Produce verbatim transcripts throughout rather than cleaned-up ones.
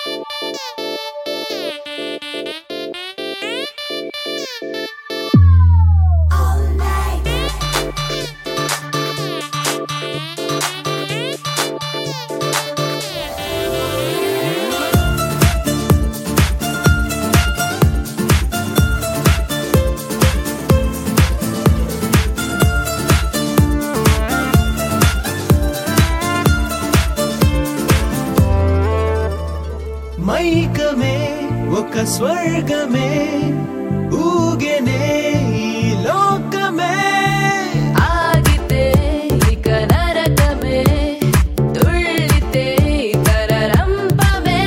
మైకమే ఒక స్వర్గమే ఊగెనే ఈ లోకమే ఆగితే ఇక నరకమే తుళ్ళితే తరరంపమే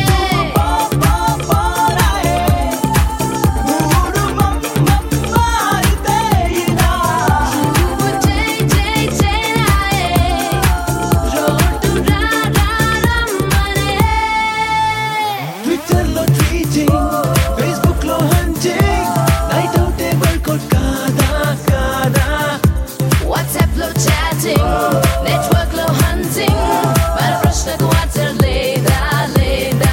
నువ్వు చేయి చేయి చేరాయే రోడ్డు రా రా రమ్మనే ట్విట్టర్ లో ట్వీటింగ్ ఫేస్బుక్ లో హంటింగ్ నైట్ అవుట్ వర్కౌట్ కాదా కాదా వాట్సాప్ లో చాటింగ్ నెట్వర్క్ లో హంటింగ్ మన ప్రశ్నకు ఆన్సర్ లేదా లేదా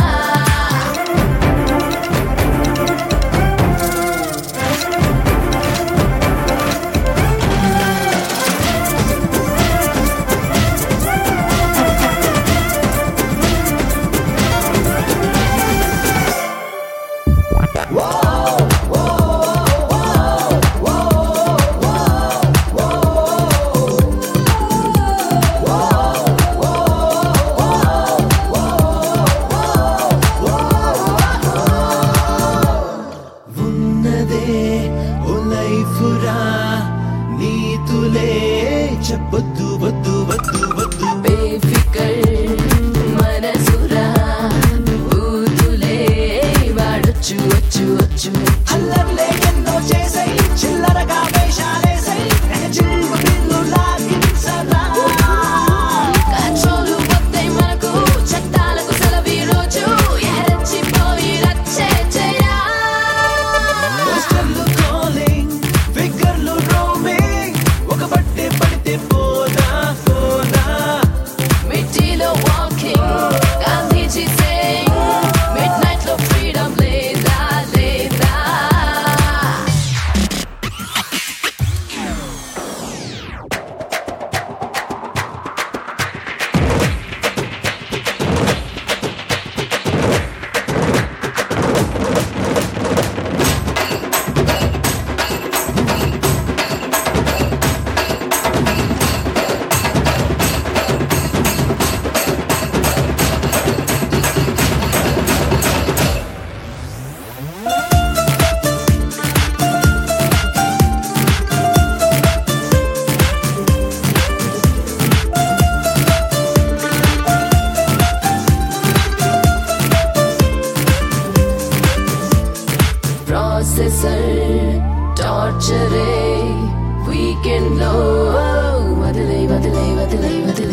ఉన్నదే ఓ లైఫ్ రా నీతులే చెప్పొద్దు వద్దు వద్దు వద్దు బేఫికర్ మనసురా ఊతులే వాడొచ్చు వచ్చు వచ్చు అల్లర్లే ఎన్నో చేసై చిల్లరగా వేషాలేసై చిల్లు బిల్లు లాగించరా కంట్రోలు వద్దే మనకు చట్టాలకు సెలవు ఈ రోజు ఎరచిపోయి రచ్చే చేయరా పోస్టర్లు కాలింగ్ ఫిగర్లు రోమింగ్ ఒక బట్టే పడితే పోదా పోదా మిట్టిలో walking Gandhiji saying midnight లో ఫ్రీడమ్ లేదా లేదా ప్రాసెసర్ టార్చరే వీకెండ్ లో వదిలే వదిలే వదిలే వదిలే